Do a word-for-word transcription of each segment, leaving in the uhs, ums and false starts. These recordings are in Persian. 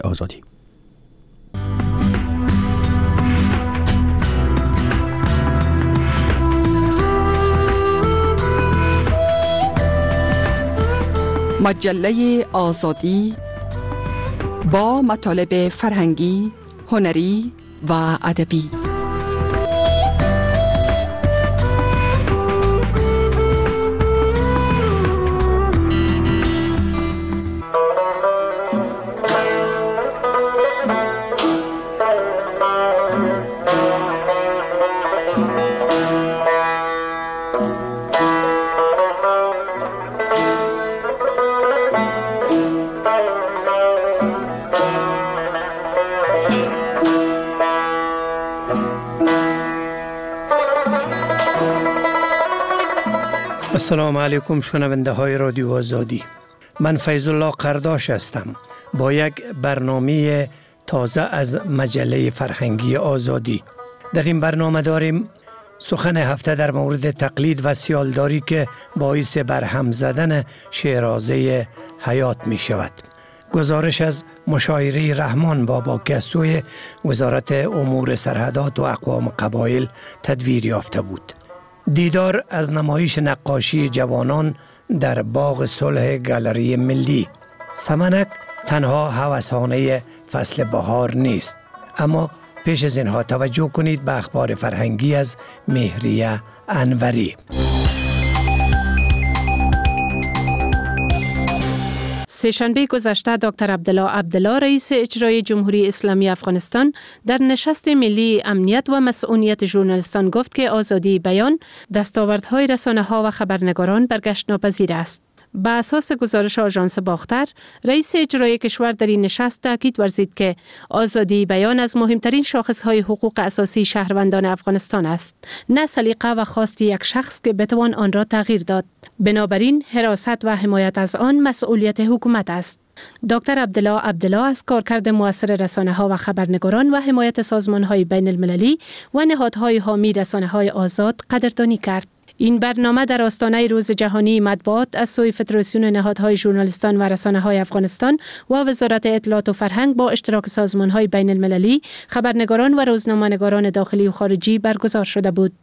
آزادی. مجله آزادی با مطالب فرهنگی، هنری و ادبی. السلام علیکم شنونده های رادیو آزادی. من فیض الله قرداش هستم با یک برنامه تازه از مجله فرهنگی آزادی. در این برنامه داریم سخن هفته در مورد تقلید و سیالداری که باعث برهم زدن شیرازه حیات می شود. گزارش از مشاعره رحمان بابا که از سوی وزارت امور سرحدات و اقوام قبایل تدویر یافته بود. دیدار از نمایش نقاشی جوانان در باغ صلح گالری ملی. سمنک تنها هوسانه فصل بهار نیست، اما پیش از اینها توجه کنید به اخبار فرهنگی از مهریه انوری. سه‌شنبه گذشته دکتر عبدالله عبدالله رئیس اجرایی جمهوری اسلامی افغانستان در نشست ملی امنیت و مسئولیت ژورنالیستان گفت که آزادی بیان دستاوردهای رسانه‌ها و خبرنگاران برگشت ناپذیر است. به اساس گزارش آژانس باختر، رئیس اجرایی کشور در این نشست تاکید ورزید که آزادی بیان از مهمترین شاخصهای حقوق اساسی شهروندان افغانستان است، نه سلیقه و خواست یک شخص که بتوان آن را تغییر داد. بنابراین حراست و حمایت از آن مسئولیت حکومت است. دکتر عبدالله عبدالله از کارکرد مؤثر رسانه‌ها و خبرنگاران و حمایت سازمان‌های بین المللی و نهادهای حامی رسانه‌های آزاد قدردانی کرد. این برنامه در آستانه روز جهانی مطبوعات از سوی فدراسیون نهادهای ژورنالیستان و رسانه‌های افغانستان و وزارت اطلاعات و فرهنگ با اشتراک سازمان‌های بین المللی، خبرنگاران و روزنامه‌نگاران داخلی و خارجی برگزار شده بود.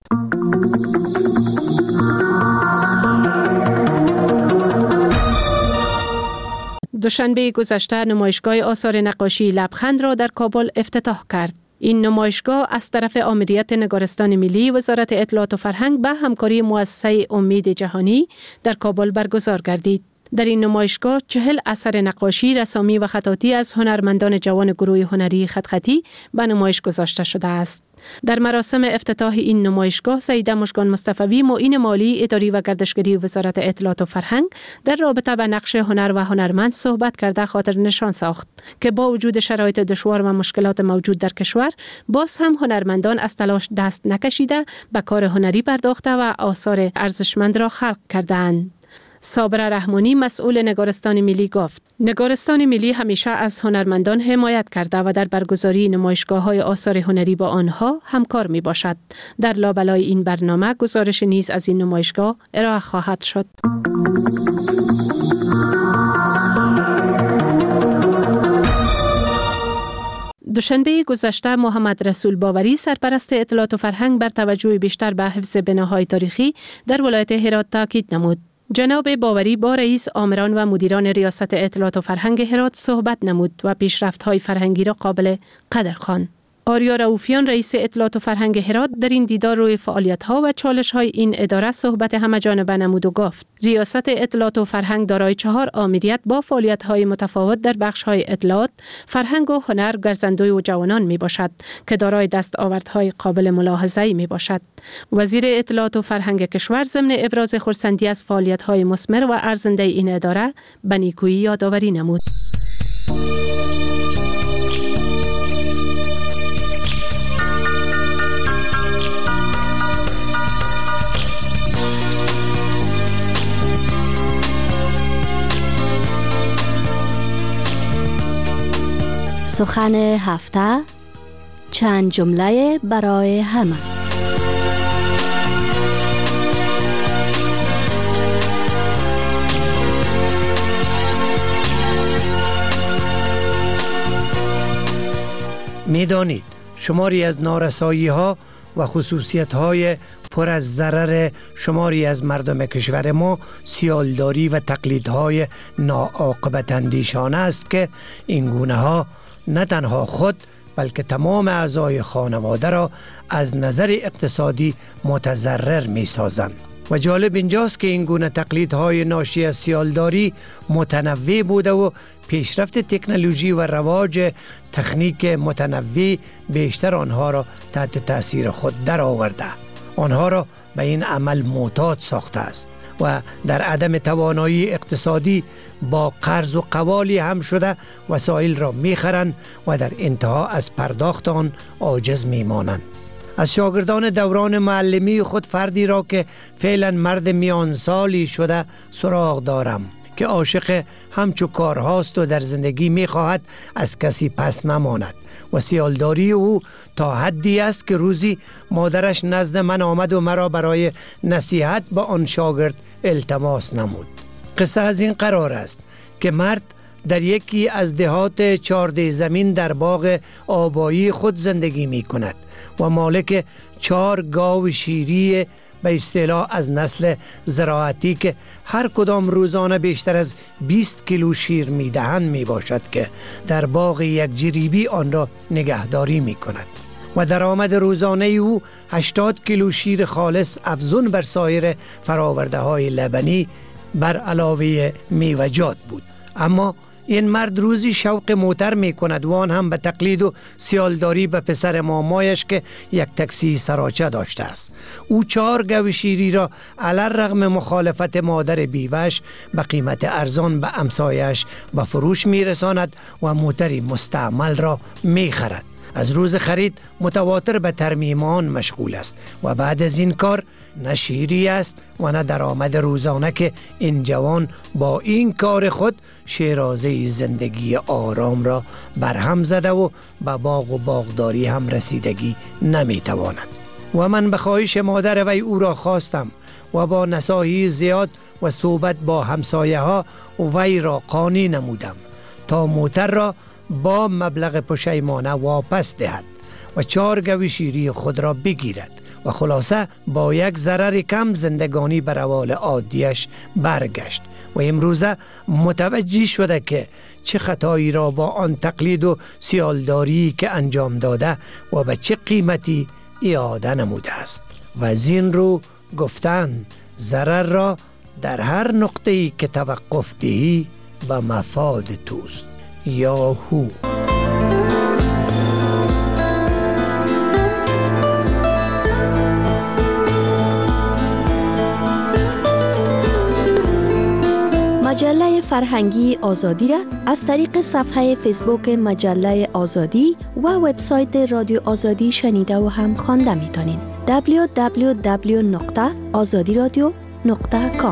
دوشنبه گذشته نمایشگاه آثار نقاشی لبخند را در کابل افتتاح کرد. این نمایشگاه از طرف آمریت نگارستان ملی، وزارت اطلاعات و فرهنگ به همکاری مؤسسه امید جهانی در کابل برگزار گردید. در این نمایشگاه چهل اثر نقاشی، رسامی و خطاطی از هنرمندان جوان گروه هنری خطخطی به نمایش گذاشته شده است. در مراسم افتتاح این نمایشگاه، سیده مژگان مصطفی، معین مالی، اداری و گردشگری وزارت اطلاعات و فرهنگ در رابطه با نقش هنر و هنرمند صحبت کرده خاطر نشان ساخت که با وجود شرایط دشوار و مشکلات موجود در کشور، باز هم هنرمندان از تلاش دست نکشیده به کار هنری پرداخته و آثار ارزشمند را خلق کردند. صابره رحمانی، مسئول نگارستان ملی، گفت نگارستان ملی همیشه از هنرمندان حمایت کرده و در برگزاری نمایشگاه‌های آثار هنری با آنها همکار می باشد. در لابلای این برنامه گزارش نیز از این نمایشگاه ارائه خواهد شد. دوشنبه گذشته محمد رسول باوری، سرپرست اطلاعات و فرهنگ، بر توجه بیشتر به حفظ بناهای تاریخی در ولایت هرات تاکید نمود. جناب باوری با رئیس آمران و مدیران ریاست اطلاعات و فرهنگ هرات صحبت نمود و پیشرفت‌های فرهنگی را قابل قدر خواند. آریا رؤوفیان، رئیس اطلاعات و فرهنگ هرات، در این دیدار روی فعالیت‌ها و چالش‌های این اداره صحبت همه‌جانبه نمود و گفت ریاست اطلاعات و فرهنگ دارای چهار آمریت با فعالیت‌های متفاوت در بخش‌های اطلاعات، فرهنگ و هنر، گرزندوی و جوانان میباشد که دارای دستاوردهای قابل ملاحظه‌ای میباشد. وزیر اطلاعات و فرهنگ کشور ضمن ابراز خرسندی از فعالیت‌های مثمر و ارزنده این اداره به نیکویی یادآوری نمود. سخن هفته، چند جمله برای همه. میدانید شماری از نارسایی ها و خصوصیت های پر از ضرر شماری از مردم کشور ما سیالداری و تقلیدهای ناعاقبت اندیشانه است که این گونه ها نه تنها خود بلکه تمام اعضای خانواده را از نظر اقتصادی متضرر می سازند. و جالب اینجاست که این گونه تقلیدهای ناشی از سیالداری متنوع بوده و پیشرفت تکنولوژی و رواج تکنیک متنوع بیشتر آنها را تحت تأثیر خود در آورده. آنها را به این عمل معتاد ساخته است و در عدم توانایی اقتصادی با قرض و قوالی هم شده وسایل را میخرند و در انتها از پرداخت آن عاجز میمانند. از شاگردان دوران معلمی خود فردی را که فعلا مرد میان سالی شده سراغ دارم که عاشق همچو کارهاست و در زندگی میخواهد از کسی پس نماند و سیالداری او تا حدی است که روزی مادرش نزد من آمد و مرا برای نصیحت به آن شاگرد التماس نمود. قصه از این قرار است که مرد در یکی از دهات چارده زمین در باغ آبایی خود زندگی می کند و مالک چهار گاو شیری به اصطلاح از نسل زراعتی که هر کدام روزانه بیشتر از بیست کیلو شیر می دهند می باشد که در باغ یک جریبی آن را نگهداری می کند و درآمد روزانه او هشتاد کیلو شیر خالص افزون بر سایر فراورده های لبنی بر علاوه میوه‌جات بود. اما این مرد روزی شوق موتر می کند و آن هم به تقلید و سیالداری به پسر مامایش که یک تاکسی سراچه داشته است. او چهار گاو شیری را علی‌رغم مخالفت مادر بیوه‌اش به قیمت ارزان به امسایش به فروش می رساند و موتری مستعمل را می خرد. از روز خرید متواتر به ترمیم آن مشغول است و بعد از این کار نه شیری است و نه درآمد روزانه که این جوان با این کار خود شیرازه زندگی آرام را برهم زده و به باغ و باغداری هم رسیدگی نمیتواند. و من به خواهش مادر وی او را خواستم و با نصاحی زیاد و صحبت با همسایه ها وی را قانع نمودم تا موتر را با مبلغ پشیمانه واپس دهد و چهار گاو شیری خود را بگیرد و خلاصه با یک ضرر کم زندگانی بر روال عادیش برگشت و امروزه متوجه شده که چه خطایی را با آن تقلید و سیالداری که انجام داده و به چه قیمتی اعاده نموده است. و از این رو گفتند ضرر را در هر نقطه‌ای که توقف دهی به مفاد توست. یاهو. مجله فرهنگی آزادی را از طریق صفحه فیسبوک مجله آزادی و وبسایت رادیو آزادی شنیده و هم خوانده میتونین. دبلیو دبلیو دبلیو نقطه آزادی رادیو نقطه کام.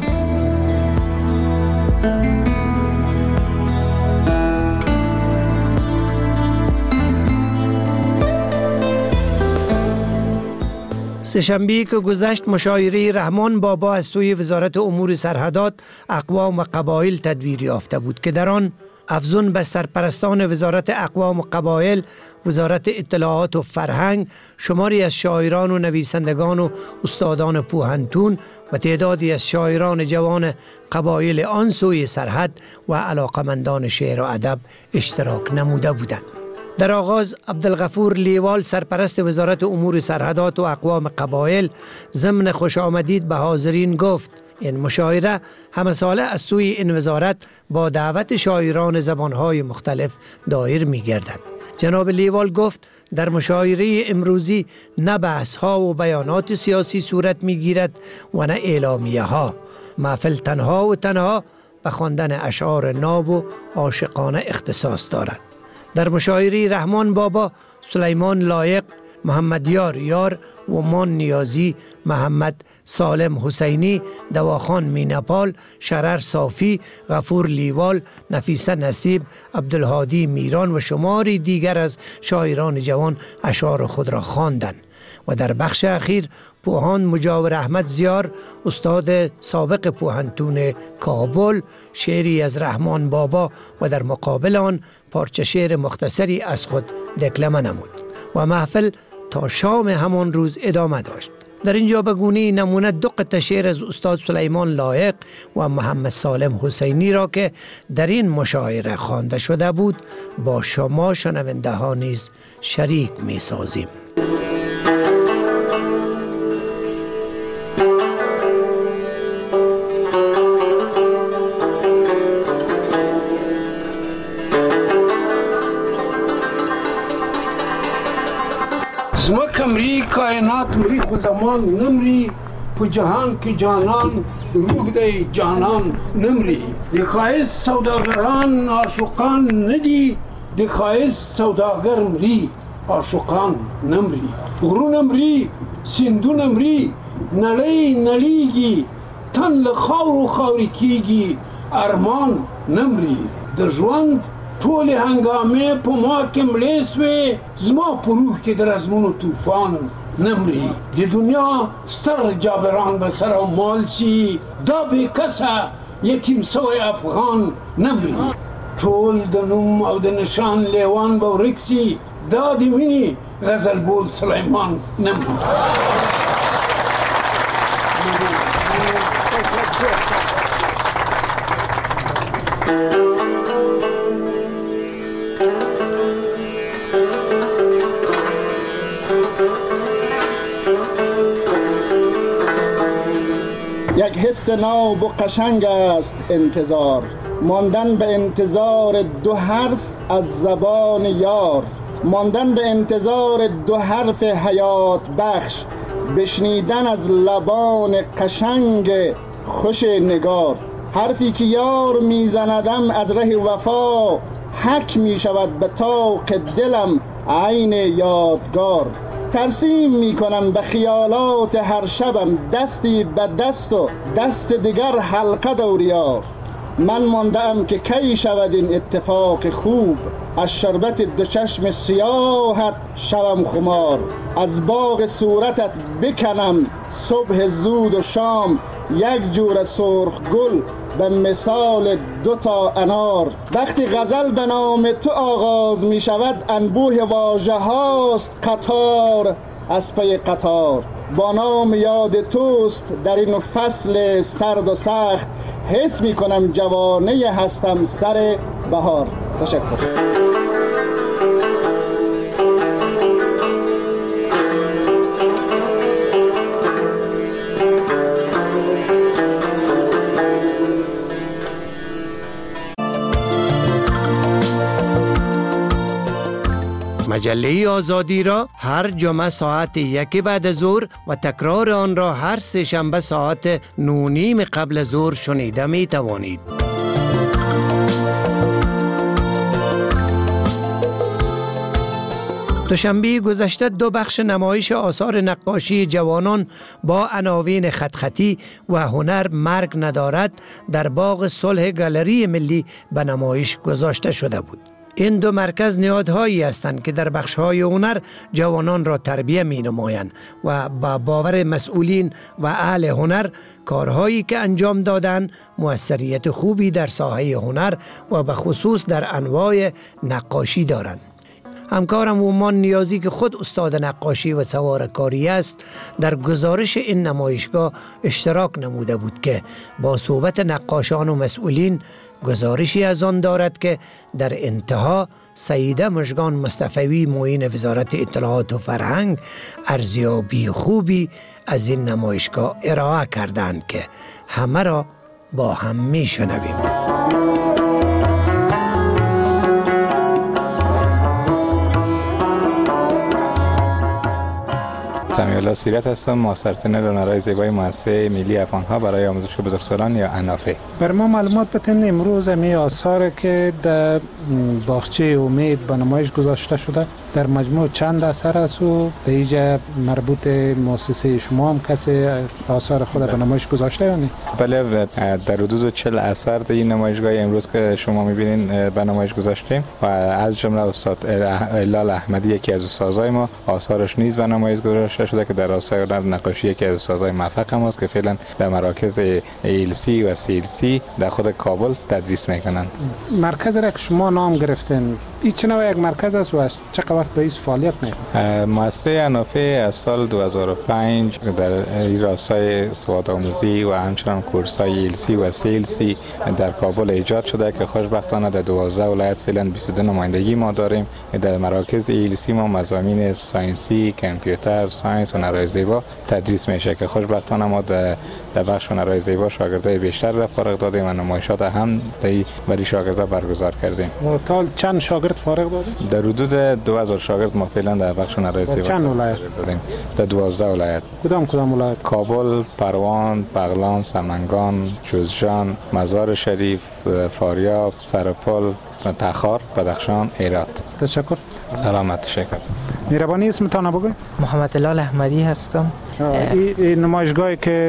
سه‌شنبه‌ای که گذشت مشاوره رحمان بابا از سوی وزارت امور سرحدات، اقوام و قبایل تدبیر یافته بود که در آن افزون بر سرپرستان وزارت اقوام و قبایل، وزارت اطلاعات و فرهنگ، شماری از شاعران و نویسندگان و استادان پوهنتون و تعدادی از شاعران جوان قبایل آن سوی سرحد و علاقمندان شعر و ادب اشتراک نموده بودند. در آغاز عبدالغفور لیوال سرپرست وزارت امور سرحدات و اقوام قبایل ضمن خوش آمدید به حاضرین گفت این مشاعره همه ساله از سوی این وزارت با دعوت شاعران زبانهای مختلف دایر می گردد. جناب لیوال گفت در مشاعره امروزی نه بحث ها و بیانات سیاسی صورت می گیرد و نه اعلامیه ها. محفل تنها و تنها به خواندن اشعار ناب و عاشقانه اختصاص دارد. در مشاعره رحمان بابا، سلیمان لایق، محمد یار یار و مان نیازی، محمد سالم حسینی، دواخان مینپال، شرر صافی، غفور لیوال، نفیسه نصیب، عبدالهادی میران و شماری دیگر از شاعران جوان اشعار خود را خواندند و در بخش اخیر پوهان مجاور احمد زیار، استاد سابق پوهنتون کابل، شعری از رحمان بابا و در مقابل آن پارچه شعر مختصری از خود دکلمه نمود و محفل تا شام همان روز ادامه داشت. در اینجا به گونه نمونه دو قطعه شعر از استاد سلیمان لایق و محمد سالم حسینی را که در این مشاعره خوانده شده بود با شما شنونده ها نیز شریک می سازیم. زمکم ری کائنات مری خو زمان نمری په جهان کې جانان روح دی جانان نمری د ښایست سوداګران عاشقان ندي د ښایست سوداګر مري عاشقان نمری غرونه مري سیندونه مري نړۍ نړیږي تن له خاورو خاورې کیږي ارمان نمری د ژوند ټول هنګامې په ما کې مړې سوې زما په روح کې د رزمونو طوفان نمری د دنیا ستر جابران به سر او مال سي دا بې کسه یتیم سوی افغان نمری ټول د نوم او د نشان لیوان به ورک سي دا د مینې غزل بول سلیمان نمری. یک حس ناب و قشنگ است انتظار، ماندن به انتظار دو حرف از زبان یار، ماندن به انتظار دو حرف حیات بخش، بشنیدن از لبان قشنگ خوش نگار، حرفی که یار میزندم از ره وفا، حک می شود به طاق دلم عین یادگار. ترسیم می کنم به خیالات هر شبم، دستی به دست و دست دیگر حلقه دوریار. من ماندم که کی شود این اتفاق خوب، از شربت دو چشم سیاهت شوم خمار، از باغ صورتت بکنم صبح زود و شام، یک جور سرخ گل به مثال دو تا انار. وقتی غزل به نام تو آغاز می شود، انبوه واژه هاست قطار از پی قطار. با نام یاد توست در این فصل سرد و سخت، حس می کنم جوانه هستم سر بهار. تشکر. مجله آزادی را هر جمعه ساعت یک بعد ظهر و تکرار آن را هر سه شنبه ساعت نو نیم قبل ظهر شنیده می توانید. دوشنبه گذشته دو بخش نمایش آثار نقاشی جوانان با عناوین خطخطی و هنر مرگ ندارد در باغ صلح گالری ملی به نمایش گذاشته شده بود. این دو مرکز نهادهایی هستند که در بخش‌های هنر جوانان را تربیت می‌نمایند و با باور مسئولین و اهل هنر کارهایی که انجام دادن موثریت خوبی در ساحه هنر و به خصوص در انواع نقاشی دارند. همکارم ومان نیازی که خود استاد نقاشی و سوارکاری است در گزارش این نمایشگاه اشتراک نموده بود که با صحبت نقاشان و مسئولین گزارشی از آن دارد که در انتها سیده مژگان مصطفوی معین وزارت اطلاعات و فرهنگ ارزیابی خوبی از این نمایشگاه ارائه کردند که همه را با هم می شنویم. سمیعالله سیرت هستم، ماسترتن رانرای زیبای مؤسسه ملی افغان‌ها برای آموزش بزرگسالان یا انافه. بر ما معلومات بتن امروز می آثار که در باغچه امید به نمایش گذاشته شده در مجموع چند اثر است و در اینجا مربوط مؤسسه شما هم کسی آثار خود به نمایش گذاشته یا نه؟ بله، در حدود چهل اثر در این نمایشگاه امروز که شما می‌بینید به نمایش گذاشتیم و از جمله استاد هلال احمدی یکی از استادای ما آثارش نیز به نمایش گذاشته شده که در آثار نقاشی یکی از استادای موفق هم است که فعلا در مراکز ایلسی و سیلسی در خود کابل تدریس میکنند. مرکز را که شما نام گرفتین. این چه نوع یک مرکز است و از چه وقت به این فعالیت میکنه؟ مؤسسه انوفه از سال دو هزار و پنج در راستای سواد آموزی و همچنان کورس‌های ایلسی و سیلسی در کابل ایجاد شده که خوشبختانه در دوازده ولایت فعلا بیست و دو نمایندگی ما داریم. در مراکز ایلسی ما مضامین ساینسی، کامپیوتر، ساینس و هنرهای زیبا تدریس میشه که خوشبختانه ما در بخش هنرهای زیبا شاگردای بیشتر را فارغ دادیم و نمایشات هم برای شاگردان برگزار کردیم. تا چند شاگرد فارغ دادیم؟ در حدود دو هزار شاگرد ما فعلا در بخش هنرهای زیبا چند ولایت دادیم؟ در دوازده ولایت. کدام کدام ولایت؟ کابل، پروان، بغلان، سمنگان، جوزجان، مزار شریف، فاریاب، سرپل، تخار، بدخشان، هرات. تشکر. سلامت. تشکر. مهربانی اسمتان بگو. محمد لال احمدی هستم. این نمایشگاهی که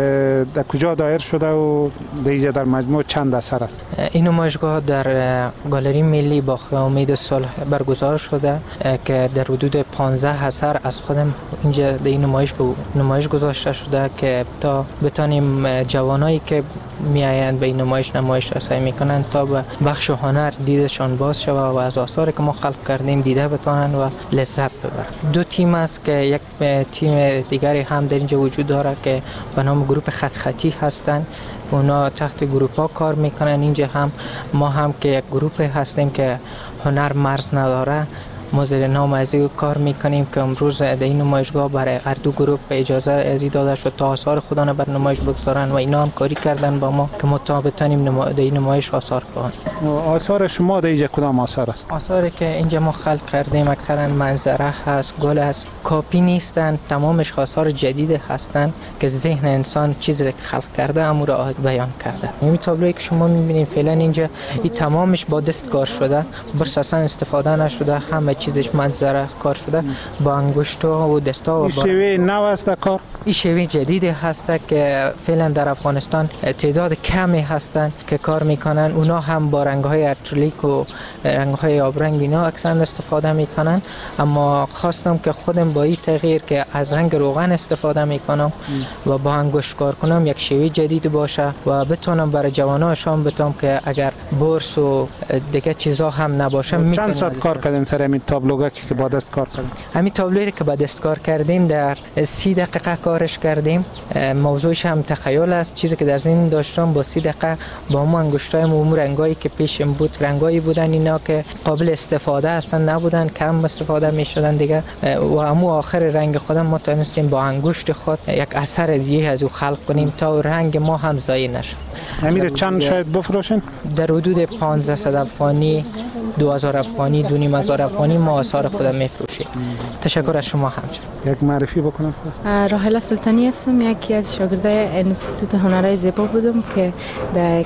در کجا دایر شده و دیگه در مجموع چند اثر است؟ این نمایشگاه در گالری ملی باغ امید صلح برگزار شده که در حدود پانزده اثر از خودم اینجا در این نمایش به نمایش گذاشته شده که تا بتانیم جوانایی که میآیند به این نمایش نمایش رسانی میکنند تا به بخش هنر دیدشان باز شود و از آثاری که ما خلق کردیم دیده بتانند و لذت ببرند. دو تیم است که یک تیم دیگری هم در اینجا وجود داره که به نام گروه خط خطی هستند. اونا تحت گروه ها کار میکنن. اینجا هم ما هم که یک گروه هستیم که هنر مرز نداره. ما زیر نام از این کار میکنیم که امروز در این نمایشگاه برای هر دو گروه اجازه ازی داده شد تا آثار خودانه بر نمایش بگذارن و اینا هم کاری کردن با ما که ما تا بتانیم نما... در این نمایش آثار کنیم. آثار شما در اینجا کدام آثار است؟ آثاری که اینجا ما خلق کردیم اکثرا منظره هست، گل است، کاپی نیستن، تمامش آثار جدید هستند که ذهن انسان چیزی که خلق کرده امور را بیان کرده. این تابلویی که شما میبینید فعلا اینجا این تمامش با دست کار شده، برس اصلا استفاده نشده، همه چیزش منظره کار شده با انگشتا و دستا و این شیوه نو است کار. این شیوه جدیدی هست که فعلا در افغانستان تعداد کمی هستند که کار میکنن. اونا هم با رنگ‌های اکریلیک و رنگ‌های آبرنگ اینا اکثرا استفاده میکنن، اما خواستم که خودم با این تغییر که از رنگ روغن استفاده میکنم و با انگشت کار کنم یک شیوه جدید باشه و بتونم برای جوانان شام بتونم که اگر برس و دیگه چیزا هم نباشه میتونم. چند ساعت کار کردین سر همین تابلوگا که با دست کار کردیم؟ همین تابلویی که با دست کار کردیم در سی دقیقه کارش کردیم. موضوعش هم تخیل است. چیزی که در ذهن داشتم با سی دقیقه با هم انگشتای و رنگایی که پیشم بود رنگایی بودن اینا که قابل استفاده اصلا نبودن، کم استفاده میشدن دیگه و همو آخر رنگ خودم ما تونستیم با انگشت خود یک اثر دیگه از او خلق کنیم تا رنگ ما هم ضایع نشه. امیر چند شاید بفروشین؟ در حدود پانزده افغانی، دو هزار افغانی، دو نیم هزار افغانی ما آثار خودم میفروشیم. تشکر از شما همچنین. یک معرفی بکنم. راحله سلطانی هستم، یکی از شاگردای انستیتوت هنرهای زیبا بودم که در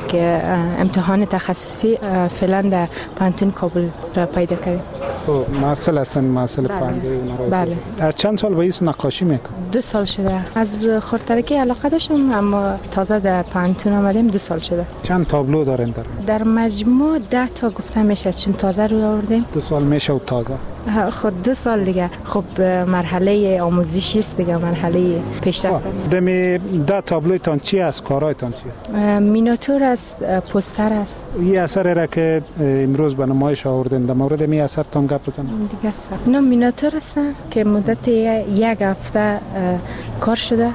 امتحان تخصصی فعلا در پانتون کابل را پیدا کردیم. خب محصل هستن، محصل پانتون. بله. از چند سال به این نقاشی میکنم؟ دو سال شده. از خردترکی علاقه داشتم اما تازه در پانتون آمدیم دو سال شده. چند تابلو دارین در؟ در مجموع ده تا گفته میشه چون تازه روی آوردیم. دو سال میشه و تازه. خود دو سال دیگه. خب مرحله آموزشی است دیگه، مرحله پیشرفت. دمی ده تابلویتان چی است؟ کارایتان چی است؟ مینیاتور است، پوستر است. این اثر را که امروز به نمایش آوردین در مورد می اثرتان گپ بزنید. دیگه است. اینا مینیاتور است که مدت یک هفته کار شده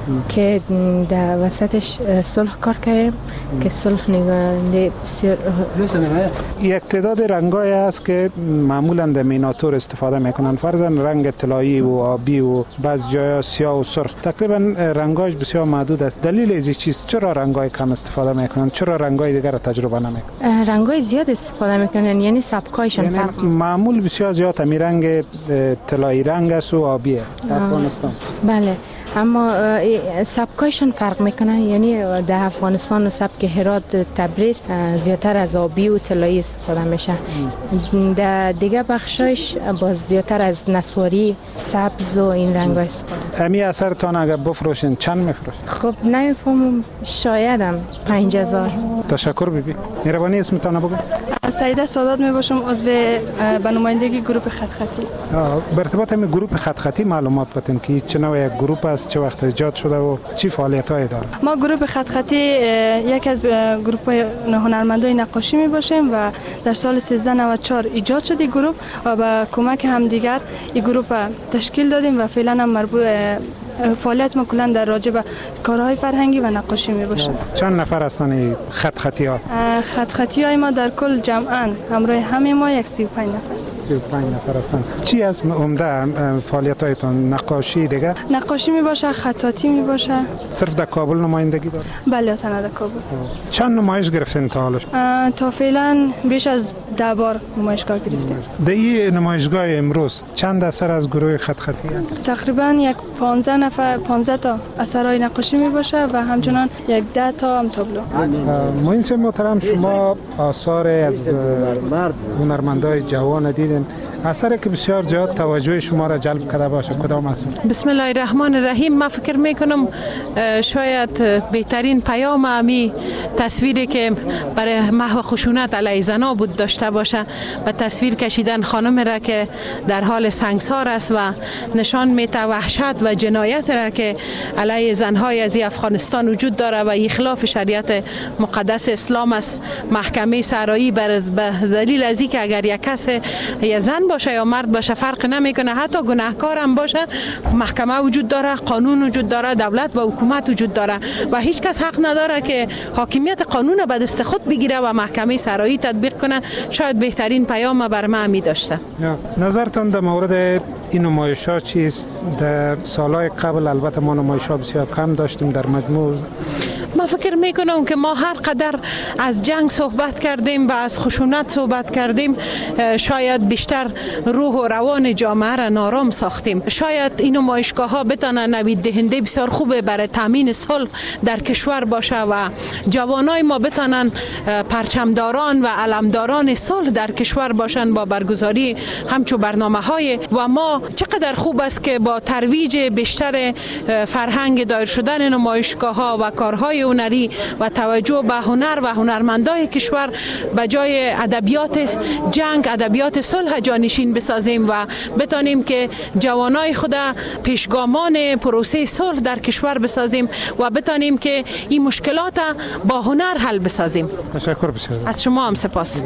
که در وسطش صلح کار کردیم که صلح نگاه بسیار. یک تعداد رنگای هست که معمولا در مینیاتور استفاده میکنن، فرضاً رنگ طلایی و آبی و بعض جایا سیاه و سرخ. تقریبا رنگاش بسیار محدود است. دلیل از چیست؟ چرا رنگای کم استفاده میکنن؟ چرا رنگای دیگر را تجربه نمیکنن؟ رنگای زیاد استفاده میکنن، یعنی سبکایشون یعنی فرق. معمول بسیار زیاد می رنگ طلایی رنگ است و آبیه در افغانستان. بله، اما سبکایشون فرق میکنه. یعنی در افغانستان و سبک هرات، تبریز زیادتر از آبی و طلایی استفاده میشه. در دیگه بخشایش باز زیادتر از نسواری، سبز و این رنگ ها استفاده. امی اثرتان اگر بفروشین چند میفروشین؟ خب نمیفهمم، شایدم پنج هزار. تشکر بیبی. مهربانی اسمتان بگو. سعیده سادات می باشم، عضو به نمایندگی گروه خط خطی. به ارتباط همین گروه خط خطی معلومات بدین که چه نوع گروه است، چه وقت ایجاد شده و چی فعالیت‌هایی داره؟ ما گروه خط خطی یک از گروه‌های هنرمندای نقاشی می باشیم و در سال سیزده نود و چهار ایجاد شد این گروه و با کمک همدیگر این گروه تشکیل دادیم و فعلا هم مربوط فعالیت ما کلا در راجع به کارهای فرهنگی و نقاشی می باشه. چند نفر هستن خط خطی ها؟ خط خطی های ما در کل جمعاً همراه همه ما یک سی و پنج نفر. سی و پنج نفر هستن. چی از عمده فعالیت هایتون؟ نقاشی دیگه؟ نقاشی می باشه، خطاطی می باشه. صرف در کابل نمایندگی داره؟ بله، تنها در کابل. چند نمایش گرفتین تا حالا؟ تا فعلا بیش از ده بار نمایشگاه گرفتیم. در این نمایشگاه امروز چند اثر از گروه خط خطی هست؟ تقریبا یک پانزده نفر پانزده تا اثرهای نقاشی می باشه و همچنان یک ده تا هم تابلو. معین محترم، شما آثار از هنرمندای جوان دیدین، اثری که بسیار زیاد توجه شما را جلب کرده باشه کدام است؟ بسم الله الرحمن الرحیم. من فکر میکنم شاید بهترین پیام امی تصویری که برای محو خشونت علیه زنان بود داشته باشه و تصویر کشیدن خانم را که در حال سنگسار است و نشان میده وحشت و جنایت را که علیه زنهای از افغانستان وجود داره و اخلاف شریعت مقدس اسلام است. محکمه سرایی بر دلیل از اینکه اگر یک کس یا زن باشه یا مرد باشه فرق نمیکنه، حتی گناهکار هم باشه، محکمه وجود داره، قانون وجود داره، دولت و حکومت وجود داره و هیچ کس حق نداره که حاکمیت قانون را به دست خود بگیره و محکمه سرایی تطبیق کنه. شاید بهترین پیام بر من می داشته. نظرتون در مورد این نمایش‌ها چیست؟ در سالهای قبل البته ما نمایش‌ها بسیار کم داشتیم در مجموع. ما فکر میکنم که ما هر قدر از جنگ صحبت کردیم و از خشونت صحبت کردیم، شاید بیشتر روح و روان جامعه را نارام ساختیم. شاید این نمایشگاه ها بتانن نوید دهنده بسیار خوبه برای تامین صلح در کشور باشه و جوانای ما بتانن پرچمداران و علمداران صلح در کشور باشن با برگزاری همچو برنامه های. و ما چقدر خوب است که با ترویج بیشتر فرهنگ دایر شدن نمایشگاه ها و کارهای هنری و توجه به هنر و هنرمندای کشور به جای ادبیات جنگ ادبیات صلح جانشین بسازیم و بتانیم که جوانای خود پیشگامان پروسه صلح در کشور بسازیم و بتانیم که این مشکلات با هنر حل بسازیم. تشکر بسیار از شما هم سپاس.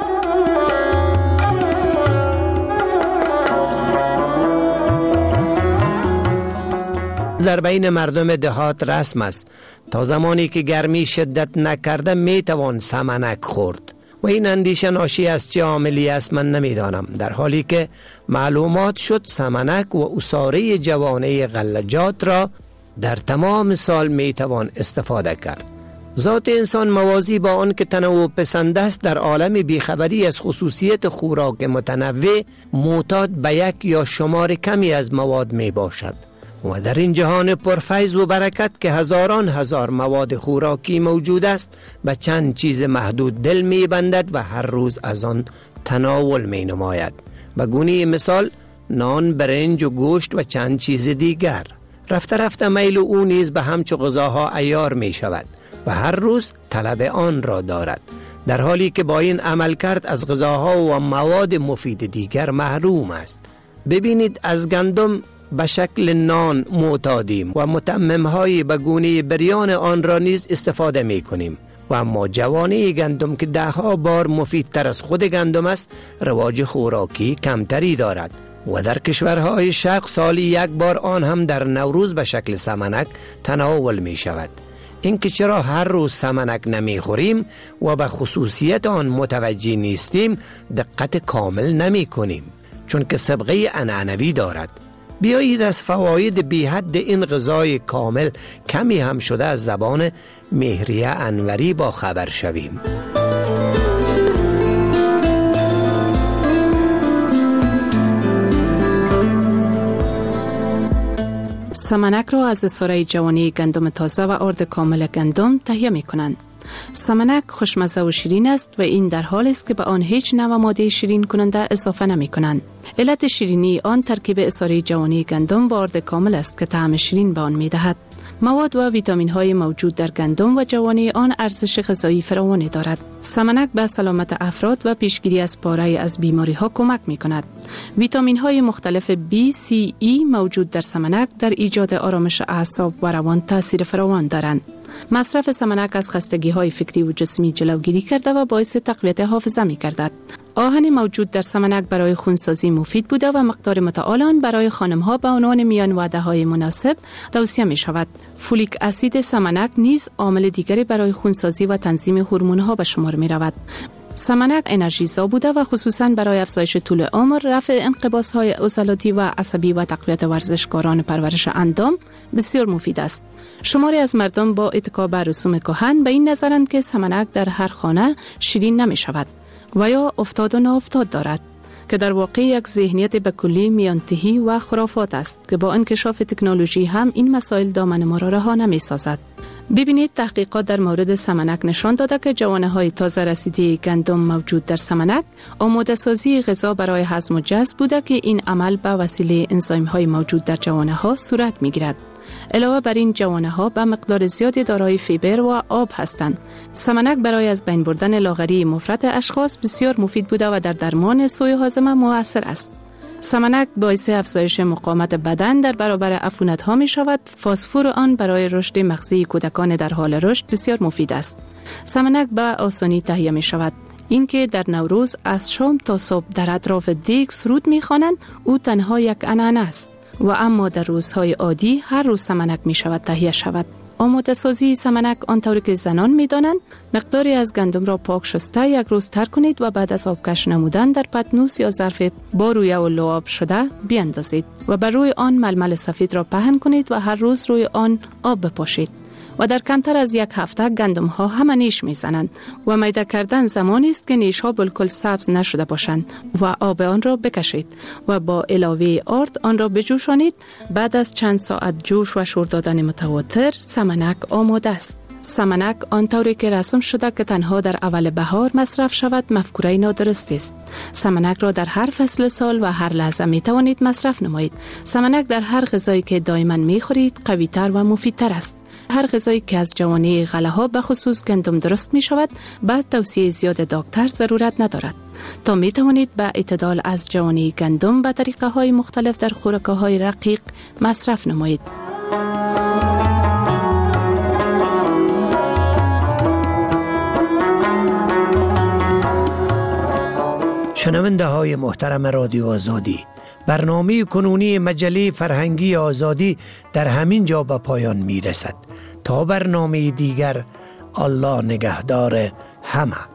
در بین مردم دهات رسم است تا زمانی که گرمی شدت نکرده می توان سمنک خورد و این اندیشه ناشی از چه عاملی است من نمیدانم، در حالی که معلومات شد سمنک و عصاره جوانه غلجات را در تمام سال می توان استفاده کرد. ذات انسان موازی با آن که تنوع پسند است در عالم بیخبری از خصوصیت خوراک متنوع معتاد به یک یا شمار کمی از مواد می باشد و در این جهان پرفیض و برکت که هزاران هزار مواد خوراکی موجود است به چند چیز محدود دل می بندد و هر روز از آن تناول می نماید. به گونه مثال نان، برنج و گوشت و چند چیز دیگر. رفته رفته میل او نیز به همچو غذاها عیار می شود و هر روز طلب آن را دارد، در حالی که با این عمل کرد از غذاها و مواد مفید دیگر محروم است. ببینید از گندم به شکل نان معتادیم و متمم‌های به گونه بریان آن را نیز استفاده می کنیم و اما جوانه گندم که ده ها بار مفیدتر از خود گندم است رواج خوراکی کمتری دارد و در کشورهای شرق سالی یک بار آن هم در نوروز به شکل سمنک تناول می شود. اینکه چرا هر روز سمنک نمی خوریم و به خصوصیت آن متوجه نیستیم دقت کامل نمی کنیم، چون که سابقه عنعنوی دارد. بیایید از فواید بی حد این غذای کامل کمی هم شده از زبان مهریه انوری با خبر شویم. سمنک را از عصاره جوانی گندم تازه و آرد کامل گندم تهیه می کنند. سمنک خوشمزه و شیرین است و این در حال است که به آن هیچ نوع ماده شیرین کننده اضافه نمی کنند. علت شیرینی آن ترکیب عصاره جوانی گندم و آرد کامل است که طعم شیرین به آن می دهد. مواد و ویتامین های موجود در گندم و جوانه آن ارزش غذایی فراوانی دارد. سمنک به سلامت افراد و پیشگیری از پاره از بیماری ها کمک می کند. ویتامین های مختلف بی، سی، ای موجود در سمنک در ایجاد آرامش اعصاب و روان تاثیر فراوان دارند. مصرف سمنک از خستگی های فکری و جسمی جلوگیری کرده و باعث تقویت حافظه می گردد. آهن موجود در سمنک برای خونسازی مفید بوده و مقدار متعال آن برای خانم‌ها به عنوان میان وعده‌های مناسب توصیه می شود. فولیک اسید سمنک نیز عامل دیگری برای خونسازی و تنظیم هورمون‌ها به شمار می رود. سمنک انرژیزا بوده و خصوصاً برای افزایش طول عمر، رفع انقباض‌های عضلاتی و عصبی و تقویت ورزشکاران پرورش اندام بسیار مفید است. شماری از مردم با اتکا به رسوم کهن به این نظرند که سمنک در هر خانه شیرین نمی شود و یا افتاد و ناافتاد دارد، که در واقع یک ذهنیت به کلی میانتهی و خرافات است که با انکشاف تکنولوژی هم این مسائل دامن ما را رها نمی سازد. ببینید تحقیقات در مورد سمنک نشان داده که جوانه های تازه رسیده گندم موجود در سمنک آماده سازی غذا برای هضم و جذب بوده که این عمل به وسیله انزایم های موجود در جوانه ها صورت می گیرد. علاوه بر این جوانه ها به مقدار زیادی دارای فیبر و آب هستند. سمنک برای از بین بردن لاغری مفرط اشخاص بسیار مفید بوده و در درمان سوء هاضمه مؤثر است. سمنک باعث افزایش مقاومت بدن در برابر عفونت ها می شود. فسفر آن برای رشد مغزی کودکان در حال رشد بسیار مفید است. سمنک به آسانی تهیه می شود. اینکه در نوروز از شام تا صبح در اطراف دیگ سرود می خوانند او تنها یک عنعنه است و اما در روزهای عادی هر روز سمنک می شود تهیه شود. آماده سازی سمنک آنطوری که زنان می دانند، مقداری از گندم را پاک شسته یک روز تر کنید و بعد از آبکش نمودن در پتنوس یا ظرف با رویه و لعاب شده بیاندازید و بر روی آن ململ سفید را پهن کنید و هر روز روی آن آب بپاشید و در کمتر از یک هفته گندم ها همه نیش می زنند و میده کردن زمانی است که نیش ها بالکل سبز نشده باشند و آب آن را بکشید و با علاوه آرد آن را بجوشانید. بعد از چند ساعت جوش و شور دادن متواتر سمنک آماده است. سمنک آنطوری که رسم شده که تنها در اول بهار مصرف شود مفکوره نادرست است. سمنک را در هر فصل سال و هر لحظه می توانید مصرف نمایید. سمنک در هر غذایی که دائما می خورید قوی تر و مفیدتر است. هر غذایی که از جوانه غله ها به خصوص گندم درست می شود بعد توصیه زیاد دکتر ضرورت ندارد. تا می توانید به اعتدال از جوانه گندم به طریقه های مختلف در خوراک های رقیق مصرف نمایید. شنونده های محترم رادیو آزادی، برنامه کنونی مجله فرهنگی آزادی در همین جا به پایان می رسد. تا برنامه دیگر، الله نگهدار همه.